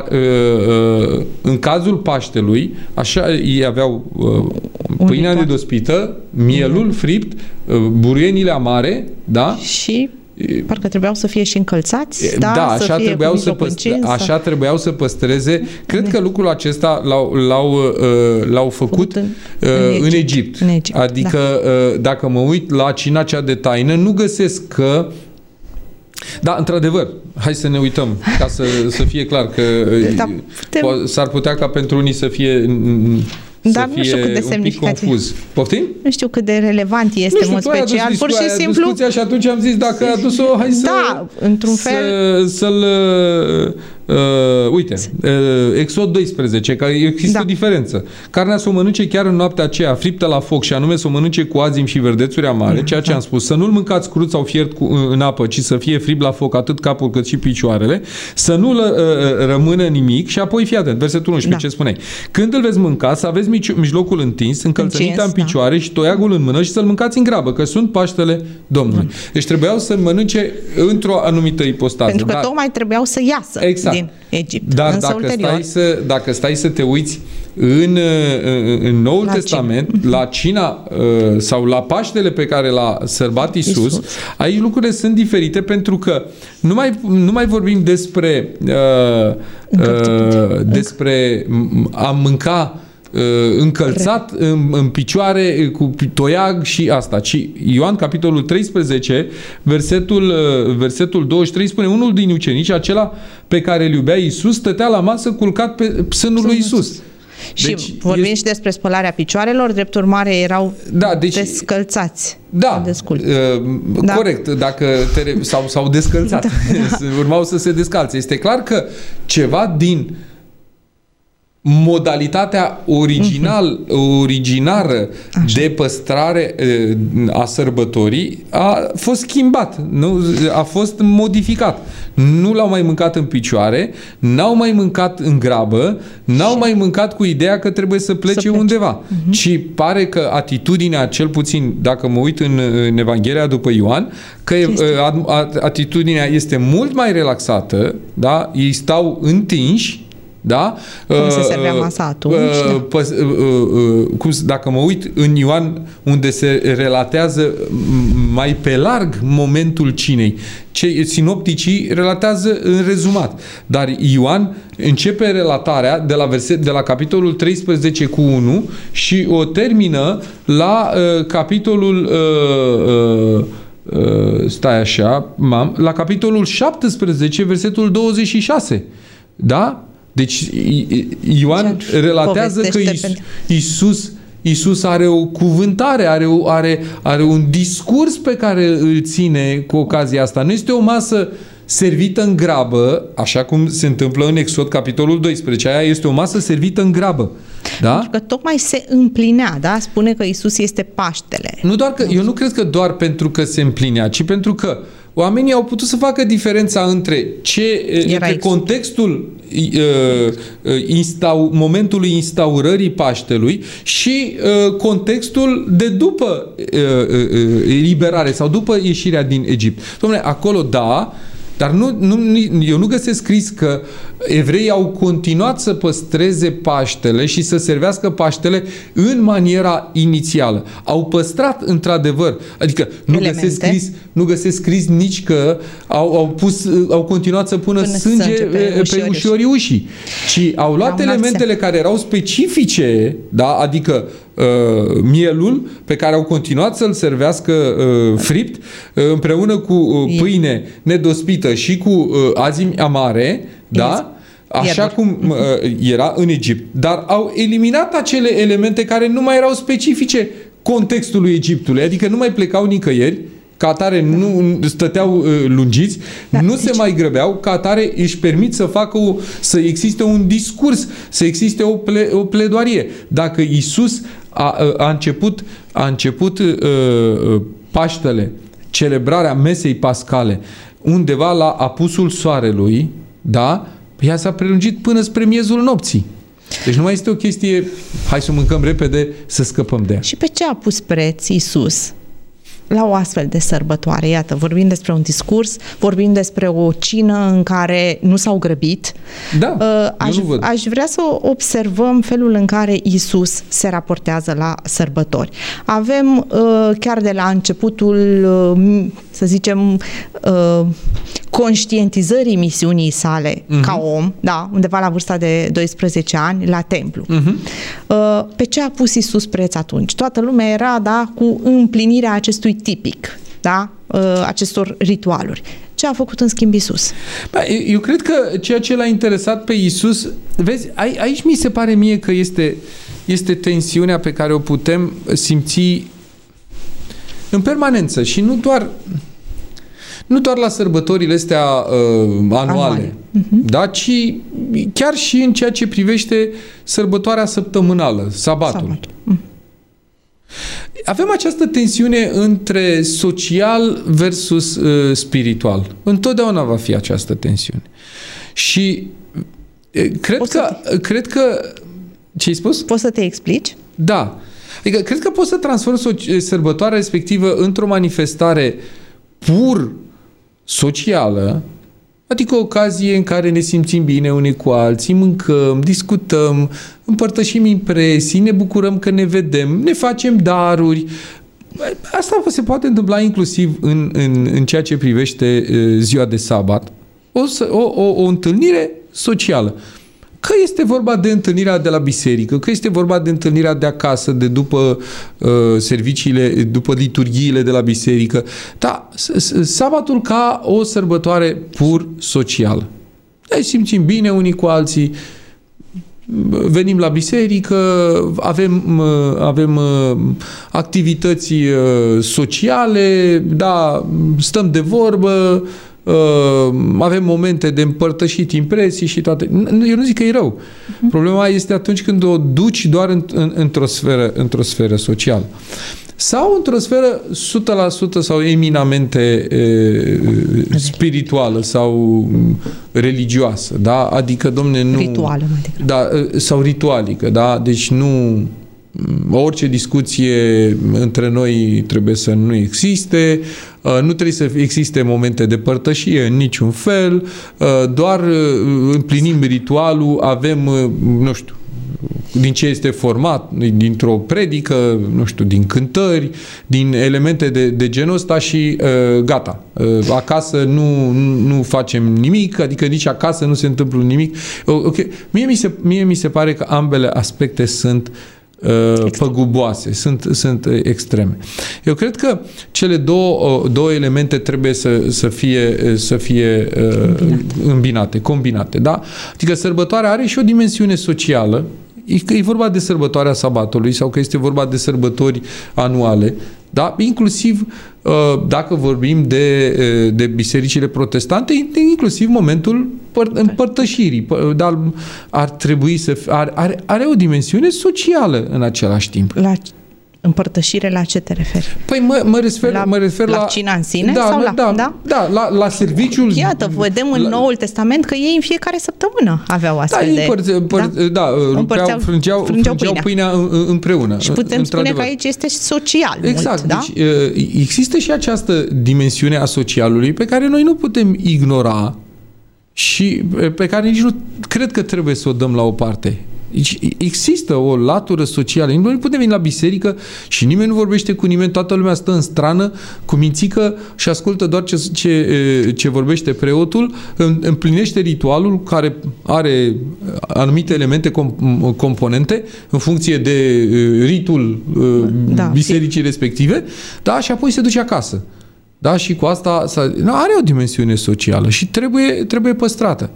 S4: în cazul Paștelui, așa ei aveau pâinea nedospită, mielul fript, buruienile amare, da? Și parcă trebuiau să fie și încălțați, da? Da, așa, să trebuiau să păstre, așa trebuiau să păstreze. Cred că lucrul acesta l-au, l-au, l-au făcut în, în, Egipt. în Egipt. În Egipt. Adică, da. Dacă mă uit la cina cea de taină, nu găsesc că da, într-adevăr, hai să ne uităm, ca să, să fie clar că da, putem... s-ar putea ca pentru unii să fie
S3: Dar nu știu cât de semnificativ.
S4: Poftim?
S3: Nu știu cât de relevant este în mod special. Pur și simplu.
S4: Discuția și atunci am zis, dacă a adus-o, hai să,
S3: da, într-un
S4: să,
S3: fel...
S4: să-l Uh, uite, uh, Exod doisprezece, că există da. o diferență. Carnea să o mănânce chiar în noaptea aceea, friptă la foc, și anume să o mănânce cu azim și verdețuri amare, ceea ce am spus, să nu-l mâncați crud sau fiert cu, în apă, ci să fie fript la foc atât capul cât și picioarele, să nu uh, rămână nimic, și apoi fii atent, versetul unsprezece, da. ce spuneai? Când îl veți mânca, să aveți mijlocul întins, încălțămintea în picioare da. și toiagul în mână și să-l mâncați în grabă, că sunt Paștele Domnului. Da. Deci trebuiau să mănânce într-o anumită ipostază.
S3: Pentru că
S4: dar...
S3: tocmai trebuiau să iasă
S4: exact.
S3: din Egipt.
S4: Dar
S3: Însă
S4: dacă
S3: ulterior...
S4: stai, să, dacă stai să te uiți în, în Noul la Testament, cina. la cina sau la Paștele pe care l-a sărbat Iisus, Iisus, aici lucrurile sunt diferite, pentru că nu mai, nu mai vorbim despre uh, uh, despre a mânca încălțat în, în picioare cu toiag și asta, ci Ioan capitolul treisprezece versetul, versetul douăzeci și trei spune: unul din ucenici, acela pe care îl iubea Iisus, stătea la masă culcat pe sânul lui Iisus.
S3: Și deci vorbim este... și despre spălarea picioarelor, drept urmare erau
S4: da, deci,
S3: descălțați.
S4: Da, uh, da, corect, dacă te, sau, sau descălțat. Da. Urmau să se descalțe. Este clar că ceva din modalitatea original, originară Așa. de păstrare a sărbătorii a fost schimbat, nu? A fost modificat. Nu l-au mai mâncat în picioare, n-au mai mâncat în grabă, n-au Și... mai mâncat cu ideea că trebuie să plece, să plece. undeva. Uh-huh. Ci pare că atitudinea, cel puțin dacă mă uit în, în Evanghelia după Ioan, că este. atitudinea este mult mai relaxată, da? Ei stau întinși, da?
S3: Cum se servea masa atunci? Uh, da.
S4: păs, uh, uh, cum, dacă mă uit în Ioan, unde se relatează mai pe larg momentul cinei, ce sinopticii relatează în rezumat. Dar Ioan începe relatarea de la, verset, de la capitolul treisprezece cu unu și o termină la uh, capitolul uh, uh, uh, stai așa, mam, la capitolul șaptesprezece, versetul douăzeci și șase. Da? Deci Ioan relatează că Iisus, Iisus are o cuvântare, are, o, are, are un discurs pe care îl ține cu ocazia asta. Nu este o masă servită în grabă, așa cum se întâmplă în Exod, capitolul doisprezece. Aia este o masă servită în grabă. Da?
S3: Pentru că tocmai se împlinea, da? Spune că Iisus este Paștele.
S4: Nu doar că, eu nu cred că doar pentru că se împlinea, ci pentru că oamenii au putut să facă diferența între ce între contextul uh, instau, momentului instaurării Paștelui și uh, contextul de după uh, eliberare sau după ieșirea din Egipt. Dom'le, acolo da, dar nu, nu, eu nu găsesc scris că evreii au continuat să păstreze Paștele și să servească Paștele în maniera inițială. Au păstrat într-adevăr, adică nu găsesc scris, nu găsesc scris nici că au, au, pus, au continuat să pună Până sânge, sânge pe, pe ușorii, ușorii ușii, ci au luat elementele care erau specifice, da, adică Uh, mielul pe care au continuat să-l servească uh, fript uh, împreună cu uh, pâine nedospită și cu uh, azimi amare, da? Așa cum uh, era în Egipt. Dar au eliminat acele elemente care nu mai erau specifice contextului Egiptului, adică nu mai plecau nicăieri, ca atare nu stăteau uh, lungiți, da, nu deci... se mai grăbeau, ca atare își permit să facă o, să existe un discurs, să existe o, ple, o pledoarie. Dacă Iisus a, a început, a început uh, Paștele, celebrarea mesei pascale, undeva la apusul soarelui, da? Ea s-a prelungit până spre miezul nopții. Deci nu mai este o chestie, hai să mâncăm repede, să scăpăm de ea.
S3: Și pe ce a pus preț Iisus la o astfel de sărbătoare? Iată, vorbim despre un discurs, vorbim despre o cină în care nu s-au grăbit.
S4: Da,
S3: aș, aș vrea să observăm felul în care Iisus se raportează la sărbători. Avem chiar de la începutul, să zicem, conștientizării misiunii sale uh-huh. ca om, da, undeva la vârsta de doisprezece ani, la templu. Uh-huh. Pe ce a pus Iisus preț atunci? Toată lumea era, da, cu împlinirea acestui tipic, da, acestor ritualuri. Ce a făcut în schimb Iisus?
S4: Eu cred că ceea ce l-a interesat pe Iisus, vezi, aici mi se pare mie că este, este tensiunea pe care o putem simți în permanență și nu doar nu doar la sărbătorile astea uh, anuale, anuale. Uh-huh. Da, ci chiar și în ceea ce privește sărbătoarea săptămânală, sabatul. Sabat. Uh-huh. Avem această tensiune între social versus uh, spiritual. Întotdeauna va fi această tensiune. Și uh, cred că, te... cred că... Ce ai spus?
S3: Poți să te explici?
S4: Da. Adică cred că poți să transformi sărbătoarea respectivă într-o manifestare pur socială, adică o ocazie în care ne simțim bine unii cu alții, mâncăm, discutăm, împărtășim impresii, ne bucurăm că ne vedem, ne facem daruri. Asta se poate întâmpla inclusiv în, în, în ceea ce privește ziua de sabat. O, o, o, o întâlnire socială. Că este vorba de întâlnirea de la biserică, că este vorba de întâlnirea de acasă, de după uh, serviciile, după liturghiile de la biserică. Dar sabatul ca o sărbătoare pur socială. Ne simțim bine unii cu alții, venim la biserică, avem, avem activități sociale, da, stăm de vorbă, avem momente de împărtășit impresii și toate. Eu nu zic că e rău. Uh-huh. Problema este atunci când o duci doar în, în, într-o sferă, într-o sferă socială. Sau într-o sferă o sută la sută sau eminamente e, spirituală sau religioasă, da? Adică, domne, nu...
S3: Rituală, mai degrabă.
S4: Da, sau ritualică, da? Deci nu... Orice discuție între noi trebuie să nu existe, nu trebuie să existe momente de părtășie în niciun fel, doar împlinim ritualul, avem, nu știu, din ce este format, dintr-o predică, nu știu, din cântări, din elemente de, de genul ăsta și uh, gata. Uh, acasă nu, nu facem nimic, adică nici acasă nu se întâmplă nimic. Okay. Mie, mi se, mie mi se pare că ambele aspecte sunt uh, păguboase, sunt, sunt extreme. Eu cred că cele două, două elemente trebuie să, să fie, să fie uh, îmbinate, combinate. Da? Adică sărbătoarea are și o dimensiune socială, că e vorba de sărbătoarea sabatului sau că este vorba de sărbători anuale, da? Inclusiv dacă vorbim de, de bisericile protestante, inclusiv momentul împărtășirii, dar ar trebui să are, are, are o dimensiune socială în același timp.
S3: La împărtășire, la ce te referi?
S4: Păi mă, mă refer la, mă refer la,
S3: la cina în sine?
S4: Da,
S3: sau la,
S4: da,
S3: da?
S4: Da, la, la serviciul...
S3: Iată, vedem în la, Noul Testament că ei în fiecare săptămână aveau astfel
S4: da,
S3: de...
S4: Împăr, împăr, da, da rupeau, frângeau, frângeau pâinea, pâinea împreună.
S3: Și putem spune că aici este social
S4: exact,
S3: mult,
S4: deci da? Există și această dimensiune a socialului pe care noi nu putem ignora și pe care nici nu cred că trebuie să o dăm la o parte. Deci există o latură socială. Noi nu putem veni la biserică și nimeni nu vorbește cu nimeni, toată lumea stă în strană cu mințică și ascultă doar ce, ce, ce vorbește preotul, împlinește ritualul care are anumite elemente, componente în funcție de ritul da, bisericii respective, da, și apoi se duce acasă. Da, și cu asta are o dimensiune socială și trebuie, trebuie păstrată.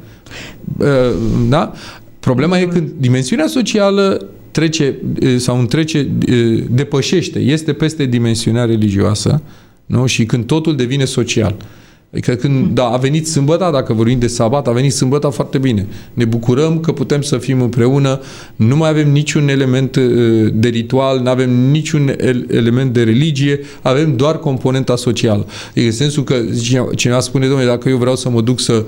S4: Da? Problema e când dimensiunea socială trece sau întrece, depășește, este peste dimensiunea religioasă, nu? Și când totul devine social. Adică când, da, a venit sâmbăta, dacă vorbim de sabat, a venit sâmbăta foarte bine. Ne bucurăm că putem să fim împreună, nu mai avem niciun element de ritual, nu avem niciun element de religie, avem doar componenta socială. Adică în sensul că cineva spune, domnule, dacă eu vreau să mă duc să,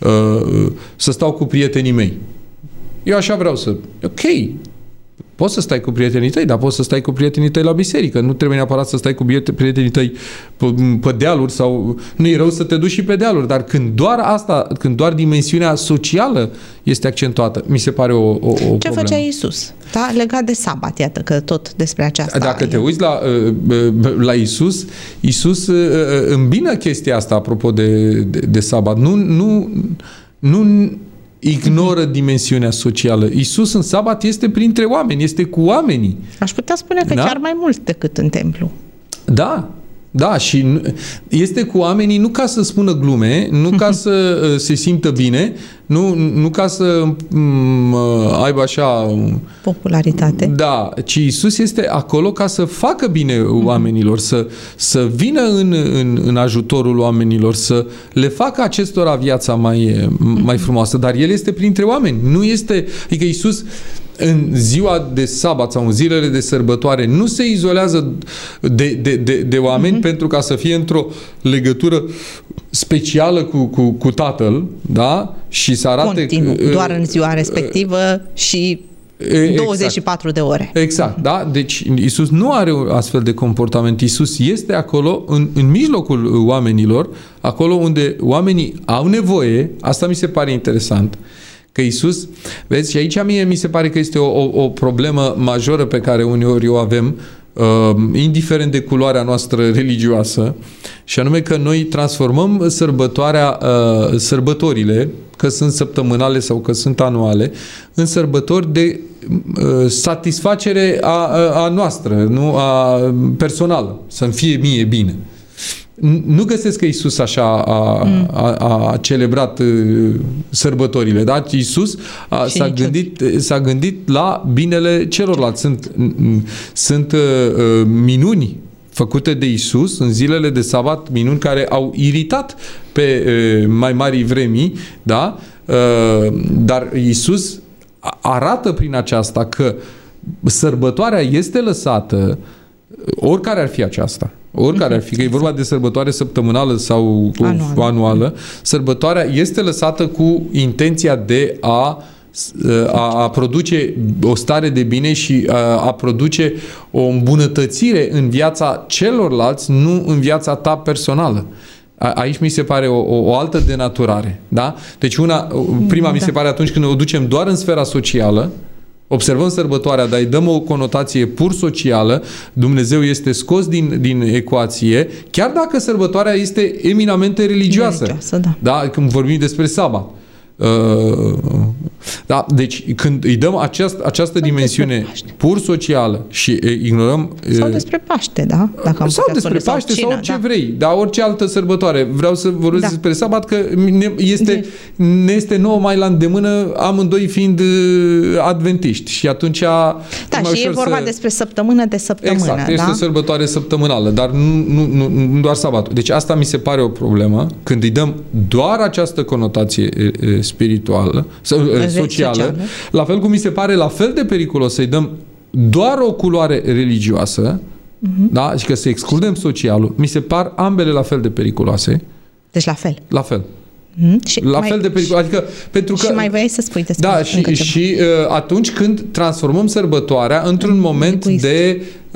S4: să stau cu prietenii mei, eu așa vreau să... Ok, poți să stai cu prietenii tăi, dar poți să stai cu prietenii tăi la biserică. Nu trebuie neapărat să stai cu prietenii tăi pe, pe dealuri sau... Nu e rău să te duci și pe dealuri, dar când doar asta, când doar dimensiunea socială este accentuată, mi se pare o, o, o
S3: Ce
S4: problemă.
S3: făcea Iisus? Da? Legat de sabat, iată că tot despre aceasta...
S4: Dacă
S3: e...
S4: te uiți la, la Iisus, Iisus îmbină chestia asta apropo de, de, de sabat. Nu... nu, nu ignoră dimensiunea socială. Iisus în sabat este printre oameni, este cu oamenii.
S3: Aș putea spune că da? chiar mai mult decât în templu.
S4: Da, Da, și este cu oamenii nu ca să spună glume, nu ca să se simtă bine, nu, nu ca să m, aibă așa...
S3: popularitate.
S4: Da, ci Iisus este acolo ca să facă bine oamenilor, să, să vină în, în, în ajutorul oamenilor, să le facă acestora viața mai, mai frumoasă. Dar El este printre oameni. Nu este... Adică Iisus în ziua de sabat sau în zilele de sărbătoare nu se izolează de, de, de, de oameni mm-hmm. pentru ca să fie într-o legătură specială cu, cu, cu Tatăl, da? Și să arate...
S3: Continuu, doar în ziua respectivă și douăzeci și patru
S4: exact.
S3: de ore.
S4: Exact, da? Deci Iisus nu are un astfel de comportament. Iisus este acolo în, în mijlocul oamenilor, acolo unde oamenii au nevoie. Asta mi se pare interesant. Că Iisus, vezi, și aici mie mi se pare că este o, o, o problemă majoră pe care uneori o avem, uh, indiferent de culoarea noastră religioasă, și anume că noi transformăm sărbătoarea, uh, sărbătorile, că sunt săptămânale sau că sunt anuale, în sărbători de uh, satisfacere a, a, a noastră, nu a personală, să-mi fie mie bine. Nu găsesc că Iisus așa a, mm. a, a celebrat uh, sărbătorile, da? Iisus a, s-a, gândit, s-a gândit la binele celorlalți. Sunt, sunt uh, minuni făcute de Iisus în zilele de sabat, minuni care au iritat pe uh, mai mari vremii, da? Uh, dar Iisus arată prin aceasta că sărbătoarea este lăsată, oricare ar fi aceasta, oricare ar fi, că e vorba de sărbătoare săptămânală sau anuală, anuală sărbătoarea este lăsată cu intenția de a, a, a produce o stare de bine și a, a produce o îmbunătățire în viața celorlalți, nu în viața ta personală. Aici mi se pare o, o, o altă denaturare. Da? Deci una, prima da. mi se pare atunci când o ducem doar în sfera socială, observăm sărbătoarea, dar îi dăm o conotație pur socială, Dumnezeu este scos din, din ecuație, chiar dacă sărbătoarea este eminamente religioasă. religioasă da. Da? Când vorbim despre sabat. Uh, da, deci când îi dăm aceast, această sau dimensiune pur socială și ignorăm
S3: sau despre Paște, da? Dacă am
S4: sau despre spune, Paște sau, cină, sau ce da. vrei, dar orice altă sărbătoare. Vreau să vorbesc da. despre sabat că ne este, ne este nouă mai la îndemână, amândoi fiind adventiști și atunci
S3: da, și e vorba să... despre săptămână de săptămână.
S4: Exact,
S3: da?
S4: este o sărbătoare săptămânală, dar nu, nu, nu, nu doar sabatul. Deci asta mi se pare o problemă când îi dăm doar această conotație spirituală, socială, socială, la fel cum mi se pare la fel de periculos să-i dăm doar o culoare religioasă, uh-huh. da? Și că să excludem socialul, mi se par ambele la fel de periculoase.
S3: Deci la fel.
S4: La fel.
S3: Mm-hmm. Și
S4: la
S3: mai,
S4: fel de periculos. Adică, pentru că,
S3: și mai voiai să spui despre
S4: da, și, și uh, atunci când transformăm sărbătoarea într-un moment egoist. de uh,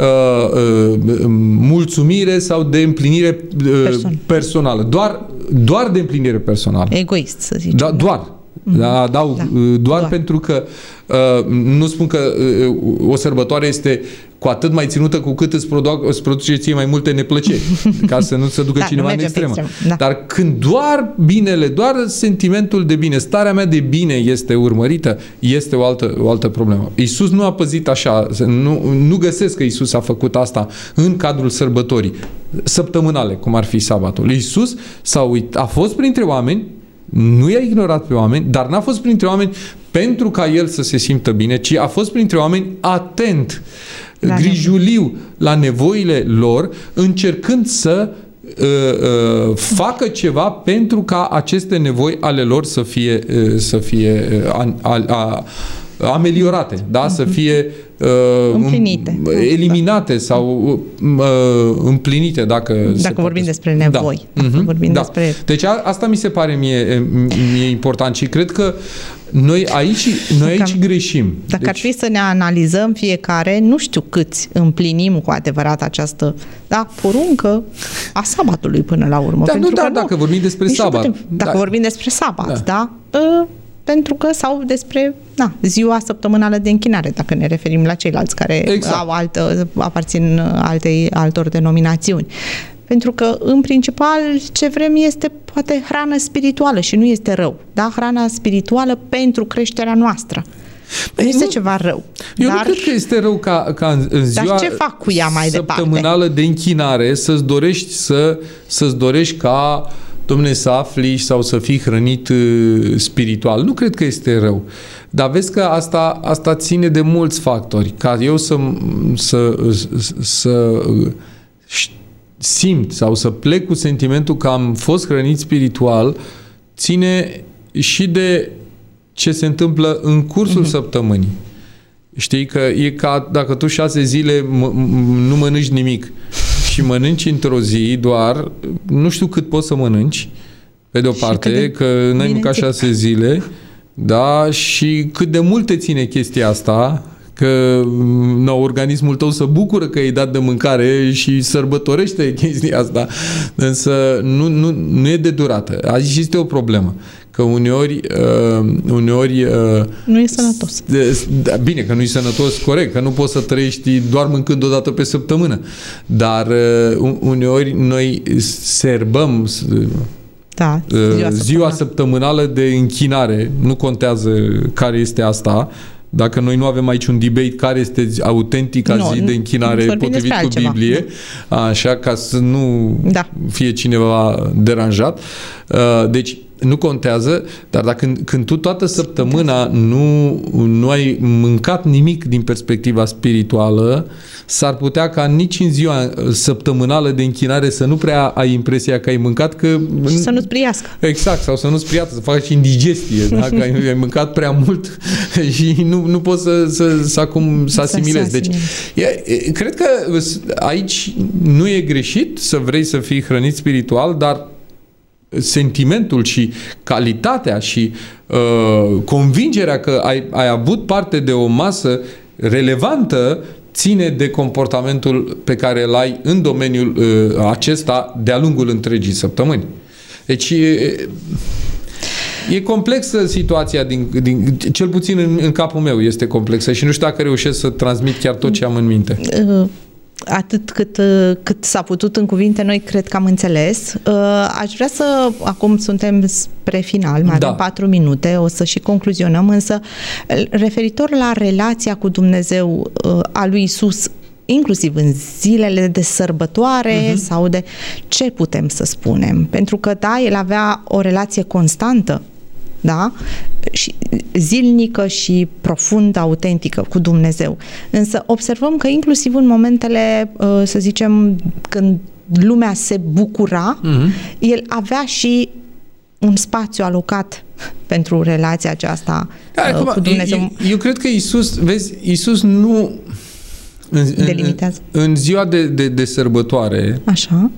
S4: uh, mulțumire sau de împlinire uh, Person. personală. Doar, doar de împlinire personală.
S3: Egoist, să zicem.
S4: Da, doar. Mm-hmm. Da, adaug, da. Doar, doar pentru că uh, nu spun că uh, o sărbătoare este cu atât mai ținută cu cât îți, produ- îți produce ție mai multe neplăceri, ca să nu se ducă da, cineva în extremă. Da. Dar când doar binele, doar sentimentul de bine, starea mea de bine este urmărită, este o altă, o altă problemă. Iisus nu a păzit așa, nu, nu găsesc că Iisus a făcut asta în cadrul sărbătorii săptămânale, cum ar fi sabatul. Iisus s-a uit, a fost printre oameni, nu i-a ignorat pe oameni, dar n-a fost printre oameni pentru ca el să se simtă bine, ci a fost printre oameni atent, la grijuliu nevoie. la nevoile lor, încercând să uh, uh, facă ceva pentru ca aceste nevoi ale lor să fie, uh, să fie uh, a, a, ameliorate, da? Să fie uh,
S3: împlinite,
S4: eliminate sau uh, împlinite, dacă
S3: dacă vorbim despre nevoi. Da. Dacă vorbim
S4: da.
S3: despre...
S4: Deci a, asta mi se pare mie, mie important și cred că noi aici, noi aici dacă, greșim.
S3: Dacă
S4: deci...
S3: ar fi să ne analizăm fiecare, nu știu câți împlinim cu adevărat această da, poruncă a sabatului până la urmă.
S4: Da,
S3: pentru
S4: nu,
S3: că
S4: dar
S3: nu,
S4: dacă vorbim despre sabat.
S3: Putem, dacă
S4: da.
S3: vorbim despre sabat, da? da? Pentru că, sau despre na, ziua săptămânală de închinare, dacă ne referim la ceilalți care exact. au altă, aparțin altei, altor denominațiuni. Pentru că, în principal, ce vrem este poate hrană spirituală și nu este rău. Da? Hrana spirituală pentru creșterea noastră. Nu este ceva rău.
S4: Eu
S3: dar,
S4: nu cred că este rău ca, ca în, în ziua
S3: dar ce fac cu ea mai
S4: săptămânală
S3: departe?
S4: de închinare să-ți dorești, să, să-ți dorești ca, Dom'le, să afli sau să fii hrănit uh, spiritual. Nu cred că este rău. Dar vezi că asta, asta ține de mulți factori. Ca eu să, să, să, să simt sau să plec cu sentimentul că am fost hrănit spiritual, ține și de ce se întâmplă în cursul uh-huh. săptămânii. Știi că e ca dacă tu șase zile m- m- nu mănânci nimic și mănânci într-o zi doar, nu știu cât poți să mănânci, pe de o parte, de că n-ai mâncat șase zile, da, și cât de mult te ține chestia asta, că no, organismul tău se bucură că ai dat de mâncare și sărbătorește chestia asta, însă nu, nu, nu e de durată. Aici este o problemă. Că uneori, uh, uneori uh,
S3: nu e sănătos.
S4: De, de, bine, că nu e sănătos, corect, că nu poți să trăiești doar mâncând o dată pe săptămână. Dar uh, uneori noi serbăm
S3: da,
S4: ziua, ziua săptămânală de închinare. Nu contează care este asta. Dacă noi nu avem aici un debate care este autentica no, zi de închinare potrivit cu Biblie, așa, ca să nu da. fie cineva deranjat. Deci, nu contează, dar dacă când tu toată săptămâna nu, nu ai mâncat nimic din perspectiva spirituală, s-ar putea ca nici în ziua săptămânală de închinare să nu prea ai impresia că ai mâncat, că...
S3: Și să nu-ți priască.
S4: Exact, sau să nu-ți priască, să faci indigestie, da? Că ai, ai mâncat prea mult și nu, nu poți să, să, să, acum, să asimilezi. Deci, e, cred că aici nu e greșit să vrei să fii hrănit spiritual, dar sentimentul și calitatea și uh, convingerea că ai, ai avut parte de o masă relevantă ține de comportamentul pe care îl ai în domeniul uh, acesta de-a lungul întregii săptămâni. Deci e, e complexă situația, din, din, cel puțin în, în capul meu este complexă și nu știu dacă reușesc să transmit chiar tot ce am în minte.
S3: Uh. Atât cât, cât s-a putut în cuvinte, noi cred că am înțeles. Aș vrea să, acum suntem spre final, mai avem da. patru minute, o să și concluzionăm, însă referitor la relația cu Dumnezeu a lui Iisus, inclusiv în zilele de sărbătoare uh-huh. sau de ce putem să spunem? Pentru că, da, el avea o relație constantă, da? Și zilnică și profund, autentică cu Dumnezeu. Însă observăm că inclusiv în momentele, să zicem, când lumea se bucura, mm-hmm. el avea și un spațiu alocat pentru relația aceasta da, cu acum, Dumnezeu.
S4: Eu, eu cred că Iisus, vezi, Iisus nu în, în, în ziua de, de, de sărbătoare
S3: Așa.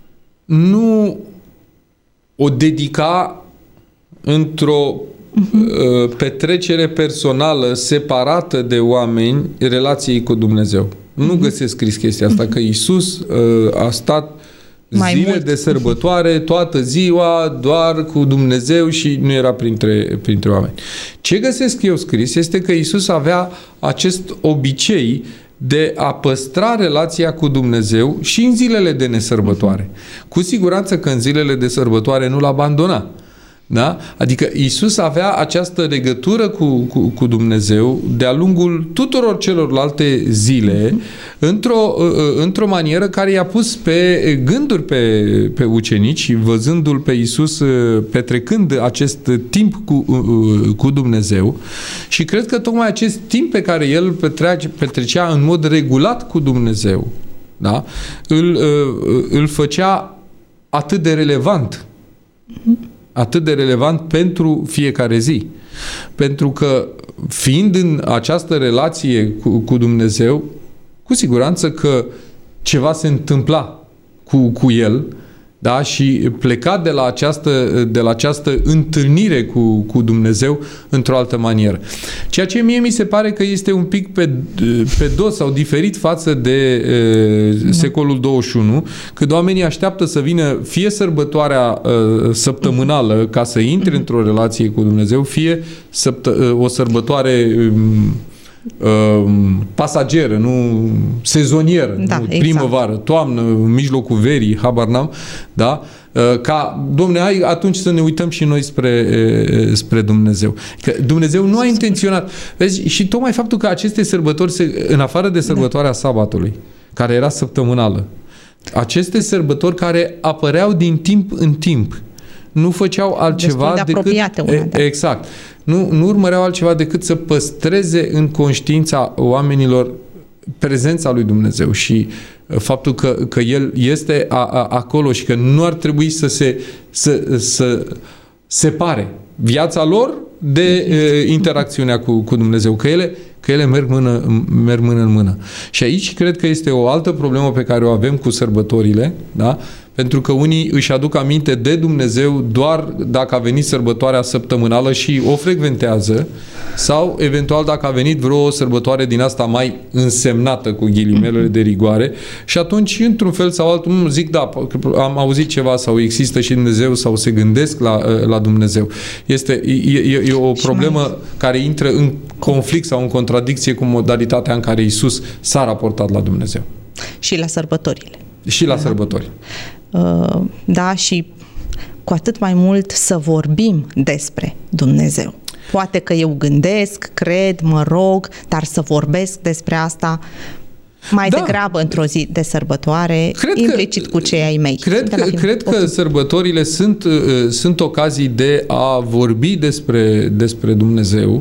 S4: nu o dedica într-o uh-huh. petrecere personală separată de oameni relației cu Dumnezeu. Uh-huh. Nu găsesc scris chestia asta, uh-huh. că Iisus uh, a stat mai zile mult. de sărbătoare, toată ziua, doar cu Dumnezeu și nu era printre, printre oameni. Ce găsesc eu scris este că Iisus avea acest obicei de a păstra relația cu Dumnezeu și în zilele de nesărbătoare. Uh-huh. Cu siguranță că în zilele de sărbătoare nu-L abandona. Da? Adică Iisus avea această legătură cu, cu, cu Dumnezeu de-a lungul tuturor celorlalte zile uh-huh. într-o, într-o manieră care i-a pus pe gânduri pe, pe ucenici, văzându-L pe Iisus petrecând acest timp cu, cu Dumnezeu, și cred că tocmai acest timp pe care El petrecea, petrecea în mod regulat cu Dumnezeu, da? îl, îl făcea atât de relevant uh-huh. atât de relevant pentru fiecare zi. Pentru că, fiind în această relație cu, cu Dumnezeu, cu siguranță că ceva se întâmpla cu, cu el, da? Și pleca de la această, de la această întâlnire cu, cu Dumnezeu într-o altă manieră. Ceea ce mie mi se pare că este un pic pe, pe dos sau diferit față de e, secolul douăzeci și unu, când oamenii așteaptă să vină fie sărbătoarea e, săptămânală ca să intre într-o relație cu Dumnezeu, fie săptă, o sărbătoare uh, pasageră, nu sezonieră,
S3: da,
S4: nu
S3: exact.
S4: primăvară, toamnă, în mijlocul verii, habar n-am, da? Uh, ca, domne, hai atunci să ne uităm și noi spre, uh, spre Dumnezeu. Că Dumnezeu nu a intenționat. Vezi, și tocmai faptul că aceste sărbători, se, în afară de sărbătoarea da. sabatului, care era săptămânală, aceste sărbători care apăreau din timp în timp, nu făceau altceva
S3: de
S4: decât...
S3: Una, da.
S4: Exact. Nu, nu urmăreau altceva decât să păstreze în conștiința oamenilor prezența lui Dumnezeu și faptul că, că El este a, a, acolo și că nu ar trebui să se să, să separe viața lor de e, interacțiunea cu, cu Dumnezeu, că ele, că ele merg, mână, merg mână în mână. Și aici cred că este o altă problemă pe care o avem cu sărbătorile, da? Pentru că unii își aduc aminte de Dumnezeu doar dacă a venit sărbătoarea săptămânală și o frecventează, sau eventual dacă a venit vreo sărbătoare din asta mai însemnată, cu ghilimelele de rigoare, și atunci, într-un fel sau altul, zic, da, am auzit ceva sau există și Dumnezeu sau se gândesc la, la Dumnezeu. Este, e, e o problemă care intră în conflict sau în contradicție cu modalitatea în care Iisus s-a raportat la Dumnezeu.
S3: Și la sărbătorile.
S4: Și la da. sărbători.
S3: Da, și cu atât mai mult să vorbim despre Dumnezeu. Poate că eu gândesc, cred, mă rog, dar să vorbesc despre asta mai da. degrabă într-o zi de sărbătoare, cred implicit că, cu cei ai mei.
S4: Cred că, cred că sărbătorile sunt, sunt ocazii de a vorbi despre, despre Dumnezeu,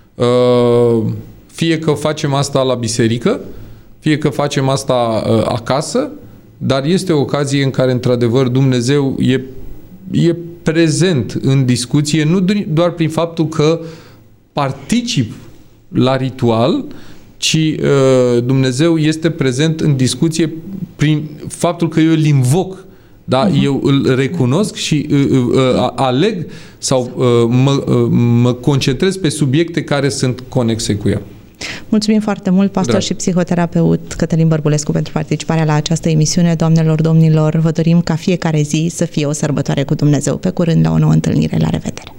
S4: fie că facem asta la biserică, fie că facem asta acasă, dar este o ocazie în care, într-adevăr, Dumnezeu e, e prezent în discuție, nu doar prin faptul că particip la ritual, ci uh, Dumnezeu este prezent în discuție prin faptul că eu îl invoc, da? Uh-huh. Eu îl recunosc și uh, uh, aleg sau uh, mă, uh, mă concentrez pe subiecte care sunt conexe cu el.
S3: Mulțumim foarte mult, pastor Drag. și psihoterapeut Cătălin Bărbulescu, pentru participarea la această emisiune. Doamnelor, domnilor, vă dorim ca fiecare zi să fie o sărbătoare cu Dumnezeu. Pe curând, la o nouă întâlnire. La revedere!